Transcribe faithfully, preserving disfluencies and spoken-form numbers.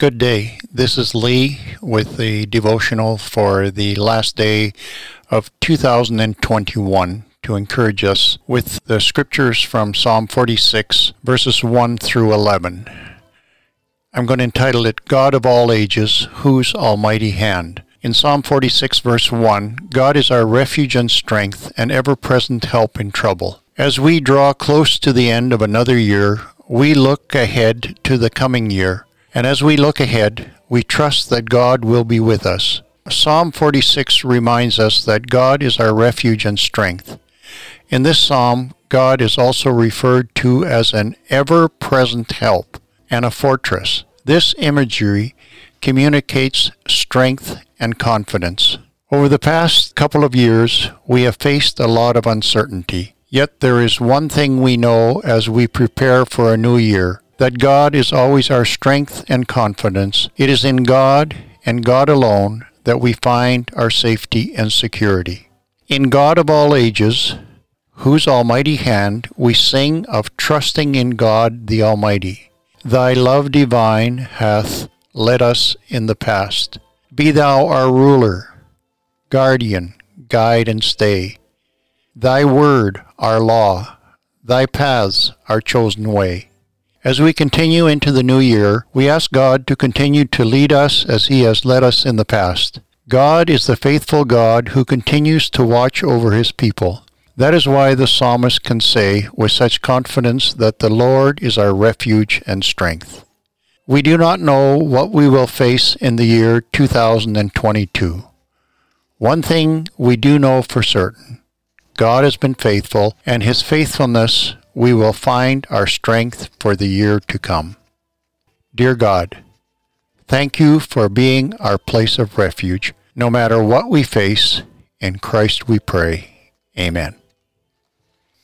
Good day. This is Lee with the devotional for the last day of two thousand twenty-one to encourage us with the scriptures from Psalm forty-six, verses one through eleven. I'm going to entitle it, God of All Ages, Whose Almighty Hand. In Psalm forty-six, verse one, God is our refuge and strength and ever-present help in trouble. As we draw close to the end of another year, we look ahead to the coming year. And as we look ahead, we trust that God will be with us. Psalm forty-six reminds us that God is our refuge and strength. In this psalm, God is also referred to as an ever-present help and a fortress. This imagery communicates strength and confidence. Over the past couple of years, we have faced a lot of uncertainty. Yet there is one thing we know as we prepare for a new year, that God is always our strength and confidence. It is in God and God alone that we find our safety and security. In God of all ages, whose almighty hand, we sing of trusting in God the Almighty. Thy love divine hath led us in the past. Be thou our ruler, guardian, guide and stay. Thy word our law, thy paths our chosen way. As we continue into the new year, we ask God to continue to lead us as He has led us in the past. God is the faithful God who continues to watch over His people. That is why the psalmist can say with such confidence that the Lord is our refuge and strength. We do not know what we will face in the year two thousand twenty-two. One thing we do know for certain, God has been faithful, and His faithfulness we will find our strength for the year to come. Dear God, thank You for being our place of refuge. No matter what we face, in Christ we pray. Amen.